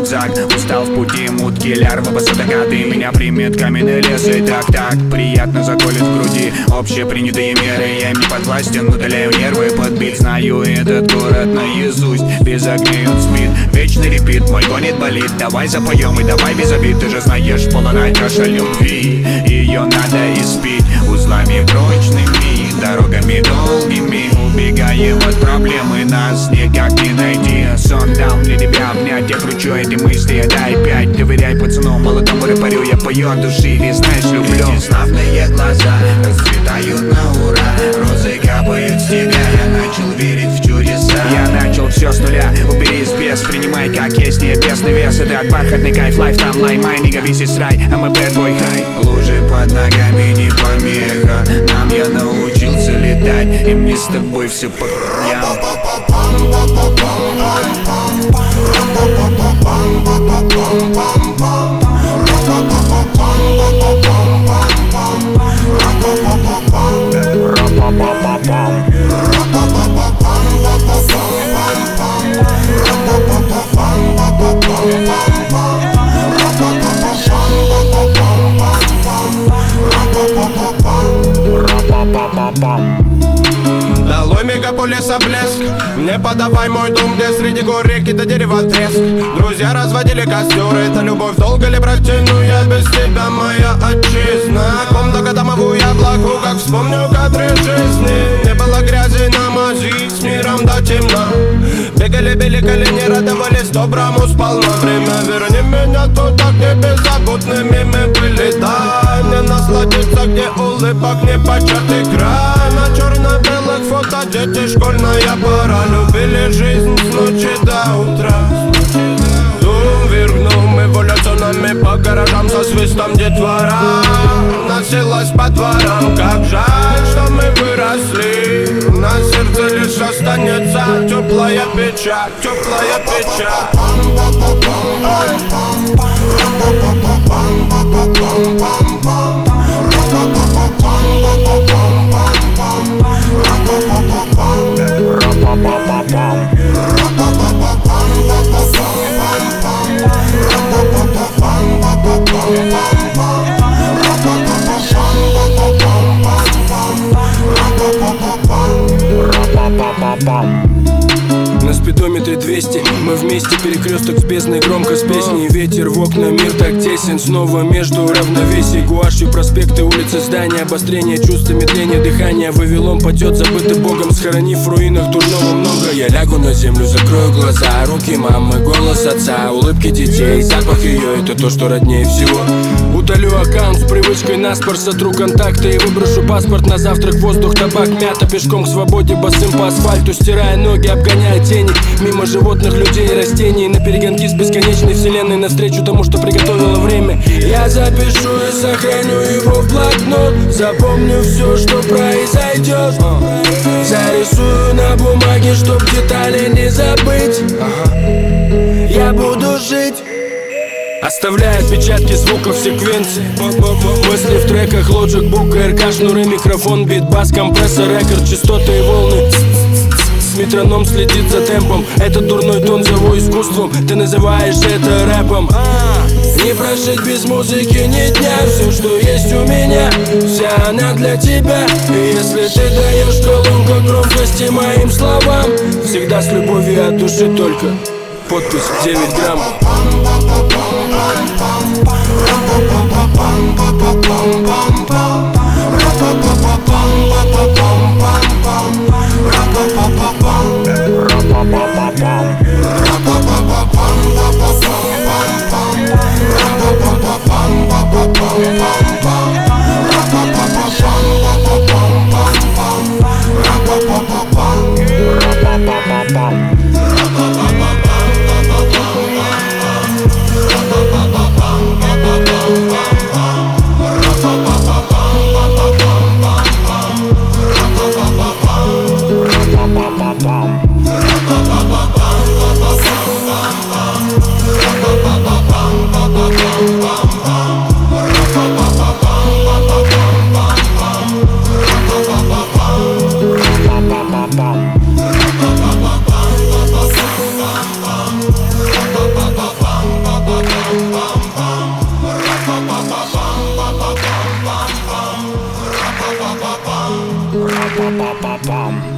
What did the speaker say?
рюкзак. Устал в пути, мутки, лярвы, посадокаты. Меня примет каменный лес, и так приятно заколет в груди. Общепринятые меры, я им не подвластен, удаляю нервы. Подбит, знаю этот город наизусть. Без огней он спит, вечный репит, мой гонит болит. Давай запоем и давай без обид. Ты же знаешь, полная чаша любви. Ее надо испить узлами прочными, дорогами долгими. Убегаем от проблемы, нас никак не найти. Сон дал мне тебя обнять, я кручу эти мысли, дай 5. Доверяй пацану, молодому рэперю, я пою от души, ведь знаешь, люблю. Эти славные глаза расцветают на ура, розы капают с тебя, я начал верить в чудеса. Я начал все с нуля, убери без, принимай как есть, небесный вес. Это бархатный кайф, лайф там лай, майнинга весь рай, а мы bad boy high. Лужи под ногами не помеха, нам я научился летать, и мне с тобой все по краям. Долой мегаполиса блеск, не подавай мой дом, где среди гор реки до дерева треск. Друзья разводили костер, это любовь долго ли протяну я без тебя, моя отчизна. Комната домовую я плаку, как вспомню кадры жизни. Не было грязи на мази, с миром до темна. Бегали, били колени, радовались доброму сполна. Время верни меня туда, где беззаботными мы были. Дай мне насладиться, где улыбок не початый край. На черно-белых фото дети, школьная пора. Любили жизнь с ночи до утра. Дум вергнул эволюционами по гаражам со свистом детвора. Носилась по дворам, как жаль, что мы выросли. На сердце лишь останется теплая печаль, теплая печаль. На спидометре 200, мы вместе, перекресток с бездной, громко с песней. Ветер в окна, мир так тесен, снова между равновесий. Гуашью проспекты, улицы, здания, обострение чувства, медление дыхания. Вавилон падет, забытый Богом, схоронив в руинах дурного много. Я лягу на землю, закрою глаза, руки мамы, голос отца, улыбки детей, запах ее, это то, что роднее всего. Удалю аккаунт с привычкой наспор, сотру контакты и выброшу паспорт на завтрак. Воздух, табак, мята, пешком к свободе, босым по асфальту, стирая ноги, обгоняя тени. Мимо животных, людей и растений, на перегонки с бесконечной вселенной, навстречу тому, что приготовило время. Я запишу и сохраню его в блокнот, запомню все, что произойдет. Зарисую на бумаге, чтоб детали не забыть. Я буду жить, оставляя отпечатки звуков в секвенции. Мысли в треках, Logic, Book, РК, шнуры, микрофон, бит, бас, компрессор, рекорд, частоты и волны. Метроном следит за темпом, этот дурной тон зову искусством. Ты называешь это рэпом. Не прожить без музыки ни дня. Все, что есть у меня, вся она для тебя. И если ты даешь колонку громкости моим словам, всегда с любовью от души только. Подпись 9 грамм. Bam Па-па-па-пам.